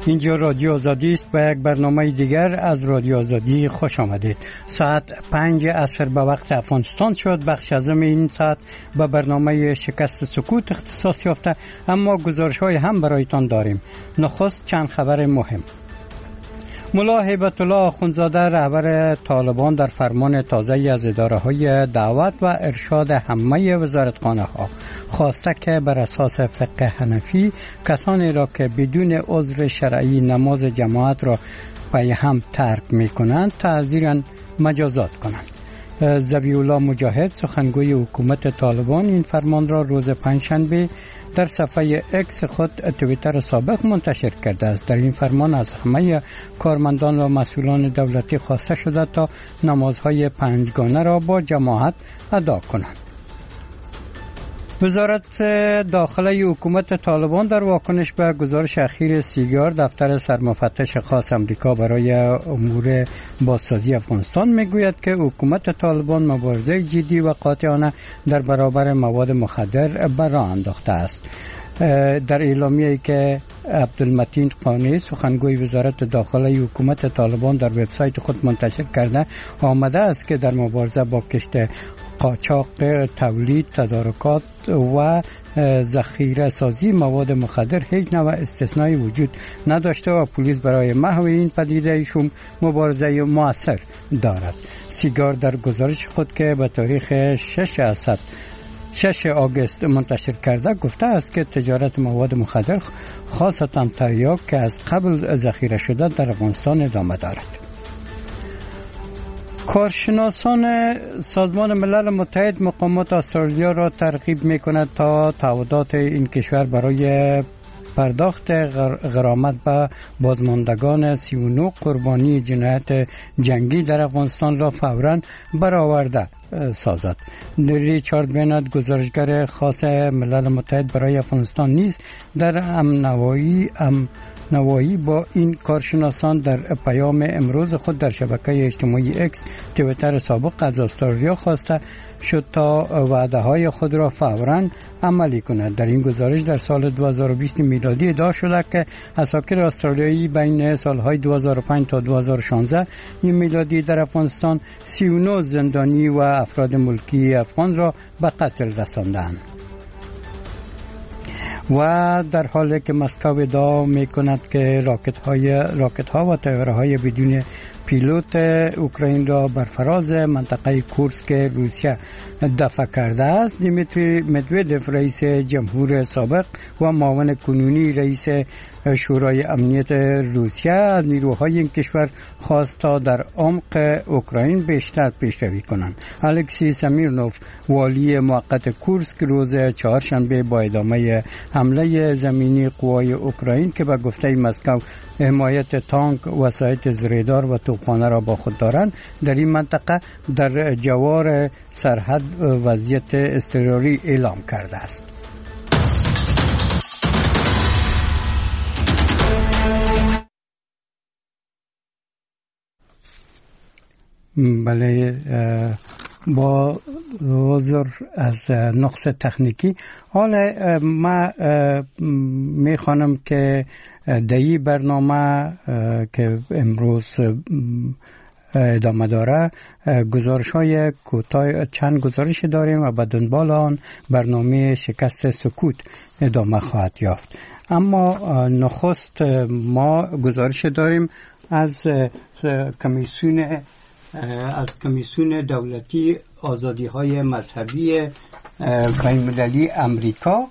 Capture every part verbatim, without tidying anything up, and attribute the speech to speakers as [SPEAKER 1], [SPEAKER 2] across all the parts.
[SPEAKER 1] اینجا رادیو آزادی است. به یک برنامه دیگر از رادیو آزادی خوش آمدید. ساعت پنج عصر به وقت افغانستان شد. بخش ازم این ساعت به برنامه شکست سکوت اختصاص یافته، اما گزارش های هم برایتان داریم. نخست چند خبر مهم. ملا هیبت الله آخوندزاده رهبر طالبان در فرمان تازه از اداره های دعوت و ارشاد همه وزارتخانه ها خواسته که بر اساس فقه حنفی کسانی را که بدون عذر شرعی نماز جماعت را پای هم ترک می کنند تعزیراً مجازات کنند. ذبیح الله مجاهد سخنگوی حکومت طالبان این فرمان را روز پنجشنبه در صفحه اکس خود توییتر سابق منتشر کرده است. در این فرمان از همه کارمندان و مسئولان دولتی خواسته شده تا نمازهای پنجگانه را با جماعت ادا کنند. وزارت داخله حکومت طالبان در واکنش به گزارش اخیر سیگار دفتر سرمفتش خاص امریکا برای امور بازسازی افغانستان میگوید که حکومت طالبان مبارزه جدی و قاطعانه در برابر مواد مخدر به راه انداخته است. در اعلامیه‌ای که عبدالمتین قانی سخنگوی وزارت داخله حکومت طالبان در وبسایت خود منتشر کرده آمده است که در مبارزه با کشت قاچاق، تولید، تدارکات و ذخیره سازی مواد مخدر هیچ نوع استثنایی وجود نداشته و پلیس برای محو این پدیده شوم مبارزه مؤثر دارد. سیگار در گزارش خود که به تاریخ شش آگوست منتشر کرده گفته است که تجارت مواد مخدر خاصتا تریاک که از قبل ذخیره شده در افغانستان ادامه دارد. کارشناسان سازمان ملل متحد مقامات استرالیا را ترغیب می‌کند تا تعهدات این کشور برای پرداخت غرامت به بازماندگان سی و نه قربانی جنایت جنگی در افغانستان را فوراً برآورده سازد. ریچارد بینات گزارشگر خاص ملل متحد برای افغانستان نیز در امنوایی ام نوایی با این کارشناسان در پیام امروز خود در شبکه اجتماعی اکس توییتر سابق از استرالیا خواسته شد تا وعده های خود را فوراً عملی کند. در این گزارش در سال دو هزار و بیست میلادی ادعا شده که اساکر استرالیایی بین سالهای دو هزار و پنج تا دو هزار و شانزده میلادی در افغانستان سی و نه زندانی و افراد ملکی افغان را به قتل رساندند. و در حالی که مسکو ادعا می‌کند که راکت های راکت ها و طیاره های بدون پیلوت اوکراین را بر فراز منطقه کورسک روسیه دفع کرده است، دیمیتری مدودوف رئیس جمهور سابق و معاون کنونی رئیس شورای امنیت روسیه از نیروهای این کشور خواست تا در عمق اوکراین بیشتر پیشروی کنند. الکسی سمیرنوف والی موقت کورسک روز چهارشنبه با ادامه حمله زمینی قوای اوکراین که به گفته مسکو حمایت تانک، وسایط زیردار و توپخانه را با خود دارند در این منطقه در جوار سرحد وضعیت اضطراری اعلام کرده است. بله، با عذر از نقص تکنیکی. حالا ما میخوانم که دایی برنامه که امروز ادامه داره گزارش های کوتاه چند گزارش داریم و به دنبال آن برنامه شکست سکوت ادامه خواهد یافت. اما نخست ما گزارش داریم از کمیسیون از کمیسیون دولتی آزادی های مذهبی بین‌المللی امریکا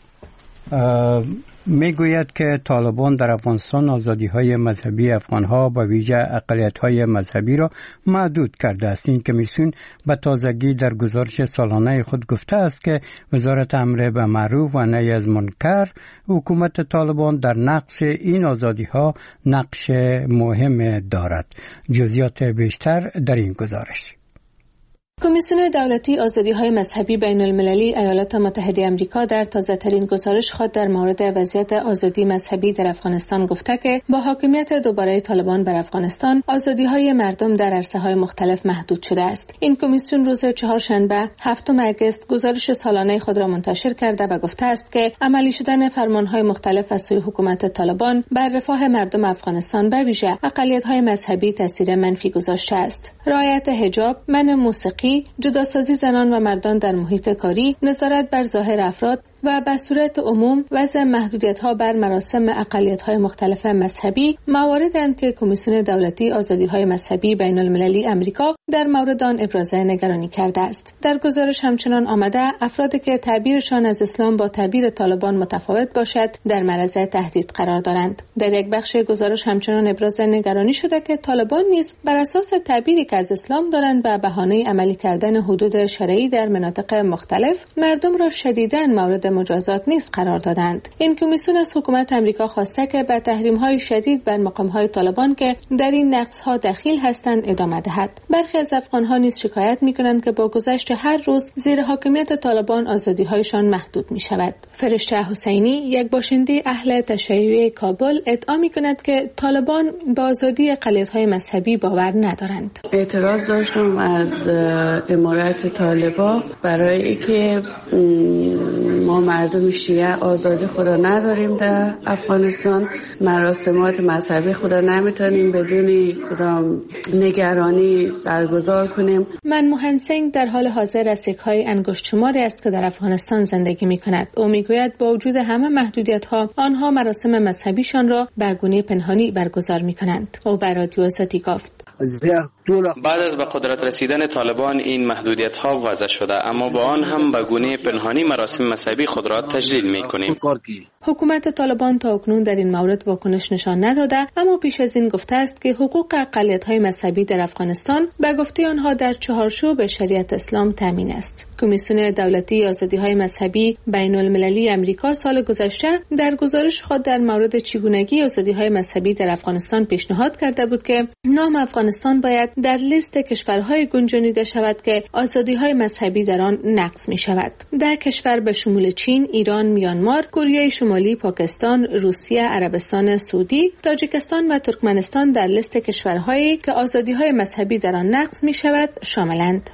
[SPEAKER 1] میگوید که طالبان در افغانستان آزادی های مذهبی افغان ها به ویژه اقلیت های مذهبی را محدود کرده است. این کمیسیون به تازگی در گزارش سالانه خود گفته است که وزارت امر به معروف و نهی از منکر حکومت طالبان در نقض این آزادی ها نقش مهم دارد. جزئیات بیشتر در این گزارش.
[SPEAKER 2] کمیسیون دولتی آزادی‌های مذهبی بین‌المللی ایالات متحده آمریکا در تازه‌ترین گزارش خود در مورد وضعیت آزادی مذهبی در افغانستان گفته که با حاکمیت دوباره طالبان بر افغانستان آزادی‌های مردم در عرصه‌های مختلف محدود شده است. این کمیسیون روز چهارشنبه هفتم آگوست گزارش سالانه خود را منتشر کرده و گفته است که عملی شدن فرمان‌های مختلف از سوی حکومت طالبان بر رفاه مردم افغانستان به ویژه اقلیت‌های مذهبی تاثیر منفی گذاشته است. رعایت حجاب، منع موسیقی، جداسازی زنان و مردان در محیط کاری، نظارت بر ظاهر افراد و به صورت عموم وضع محدودیت‌ها بر مراسم اقلیت‌های مختلف مذهبی مواردند که کمیسیون دولتی آزادی‌های مذهبی بین‌المللی آمریکا در مورد آن ابراز نگرانی کرده است. در گزارش همچنان آمده افرادی که تعبیرشان از اسلام با تعبیر طالبان متفاوت باشد در معرض تهدید قرار دارند. در یک بخش گزارش همچنان ابراز نگرانی شده که طالبان نیز بر اساس تعبیری که از اسلام دارند به بهانه عملی کردن حدود شرعی در مناطق مختلف مردم را شدیداً مورد مجازات نیز قرار دادند. این کمیسیون از حکومت آمریکا خواسته که به تحریم‌های شدید بر مقام‌های طالبان که در این نقض‌ها دخیل هستند ادامه دهد. برخی از افغان‌ها نیز شکایت می‌کنند که با گذشت هر روز زیر حاکمیت طالبان آزادی‌هایشان محدود می‌شود. فرشته حسینی، یک باشنده اهل تشیع کابل، ادعا می‌کند که طالبان با آزادی اقلیت‌های مذهبی باور ندارند.
[SPEAKER 3] اعتراض داشتم از امارت طالبان برای اینکه ما مردم شیعه آزادی خدا نداریم در افغانستان، مراسمات مذهبی خدا نمیتونیم بدون کدام نگرانی برگزار کنیم.
[SPEAKER 2] منموهن سینگ در حال حاضر از سیک‌های انگشت شماری است که در افغانستان زندگی می‌کند. او می‌گوید با وجود همه محدودیت‌ها آنها مراسم مذهبیشان را به گونه پنهانی برگزار می‌کنند. او به رادیو آزادی گفت:
[SPEAKER 4] بعد از به قدرت رسیدن طالبان این محدودیت ها وضع شده، اما با آن هم به گونه پنهانی مراسم مذهبی خود را تجلیل می کنیم.
[SPEAKER 2] حکومت طالبان تا اکنون در این مورد واکنش نشان نداده، اما پیش از این گفته است که حقوق اقلیت های مذهبی در افغانستان به گفته آنها در چهارچوب شریعت اسلام تامین است. کمیسیون دولتی آزادی های مذهبی بین المللی آمریکا سال گذشته در گزارش خود در مورد چگونگی آزادی های مذهبی در افغانستان پیشنهاد کرده بود که نام افغانستان باید در لیست کشورهای گنجانیده شود که آزادی‌های مذهبی در آن نقض می‌شود. در کشور به شمول چین، ایران، میانمار، کره شمالی، پاکستان، روسیه، عربستان سعودی، تاجیکستان و ترکمنستان در لیست کشورهایی که آزادی‌های مذهبی در آن نقض می‌شود شاملند.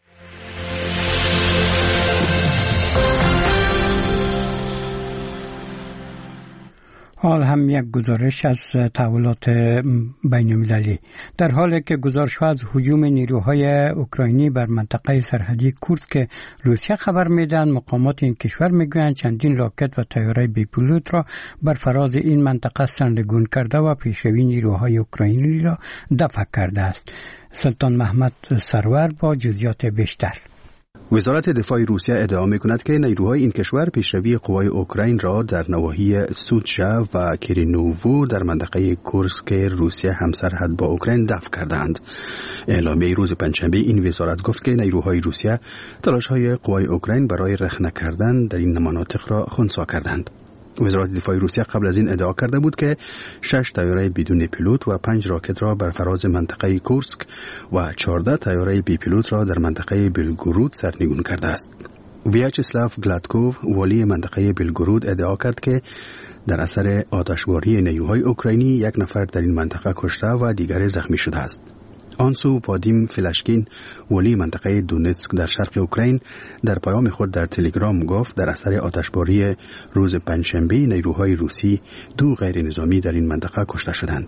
[SPEAKER 1] حال هم یک گزارش از تحولات بین المللی. در حالی که گزارش از هجوم نیروهای اوکراینی بر منطقه سرحدی کورد که روسیه خبر میدن، مقامات این کشور میگویند چندین راکت و طیاره بی پیلوت را بر فراز این منطقه سرنگون کرده و پیشروی نیروهای اوکراینی را دفع کرده است. سلطان محمد سرور با جزئیات بیشتر.
[SPEAKER 5] وزارت دفاع روسیه ادعا می‌کند که نیروهای این کشور پیشروی قوای اوکراین را در نواحی سوچا و کیرینوو در منطقه کورسک روسیه همسرحد با اوکراین دفع کردند. اعلامیه روز پنجشنبه این وزارت گفت که نیروهای روسیه تلاش‌های قوای اوکراین برای رخنه کردن در این مناطق را خنثی کردند. وزارت دفاع روسیه قبل از این ادعا کرده بود که شش طیاره بدون پیلوت و پنج راکت را بر فراز منطقه کورسک و چهارده طیاره بی پیلوت را در منطقه بلگورود سرنگون کرده است. ویاچسلاو گلادکوف، والی منطقه بلگورود، ادعا کرد که در اثر آتشباری نیروهای اوکراینی یک نفر در این منطقه کشته و دیگر زخمی شده است. آنسو وادیم فلاشکین، ولی منطقه دونتسک در شرق اوکراین، در پیام خود در تلگرام گفت در اثر آتشباری روز پنجشنبه نیروهای روسی دو غیر نظامی در این منطقه کشته شدند.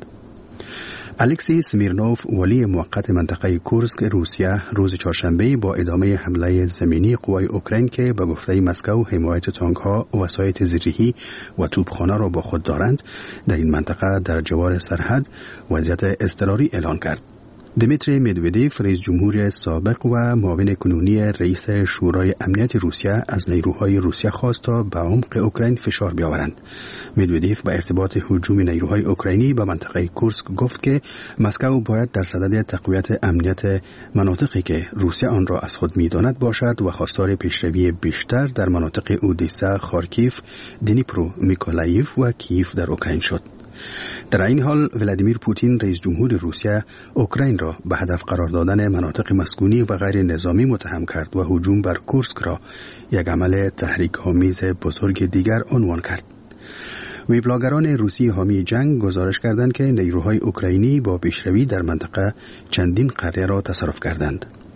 [SPEAKER 5] الکسی سمیرنوف، ولی موقت منطقه کورسک روسیه، روز چهارشنبه با ادامه حمله زمینی قوای اوکراین که به گفته مسکو حمایت تانک‌ها، وسایط زیرهی و توپخانه را با خود دارند، در این منطقه در جوار سرحد وضعیت اضطراری اعلان کرد. دمیتری مدودیف، رئیس جمهور سابق و معاون کنونی رئیس شورای امنیت روسیه، از نیروهای روسیه خواست تا به عمق اوکراین فشار بیاورند. مدودیف با ارتباط هجوم نیروهای اوکراینی به منطقه کورسک گفت که مسکو باید در صدد تقویت امنیت مناطقی که روسیه آن را از خود می‌داند باشد و خواستار پیشروی بیشتر در مناطق اودیسا، خارکیف، دنیپرو، میکولایف و کیف در اوکراین شد. در این حال ولادیمیر پوتین رئیس جمهور روسیه اوکراین را به هدف قرار دادن مناطق مسکونی و غیر نظامی متهم کرد و هجوم بر کورسک را یک عمل تحریک‌آمیز بزرگ دیگر عنوان کرد. ویبلاگران روسی حامی جنگ گزارش کردند که نیروهای اوکراینی با پیشروی در منطقه چندین قریه را تصرف کردند.